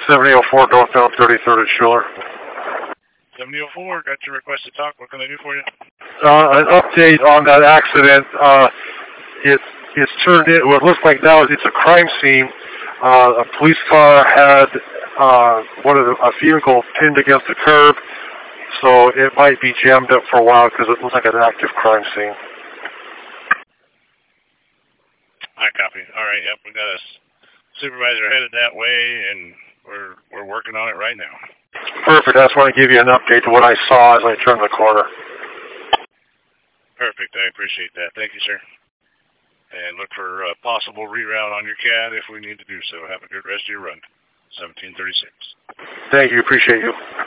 7004 northbound 33rd at Schuler. 7004, got your request to talk. What can I do for you? An update on that accident. It's turned in, what it looks like now is it's a crime scene. A police car had a vehicle pinned against the curb, so it might be jammed up for a while because it looks like an active crime scene. I copy. All right, yep, we got a supervisor headed that way, and we're working on it right now. Perfect. I just want to give you an update to what I saw as I turned the corner. Perfect. I appreciate that. Thank you, sir. And look for a possible reroute on your CAD if we need to do so. Have a good rest of your run. 1736. Thank you. Appreciate you.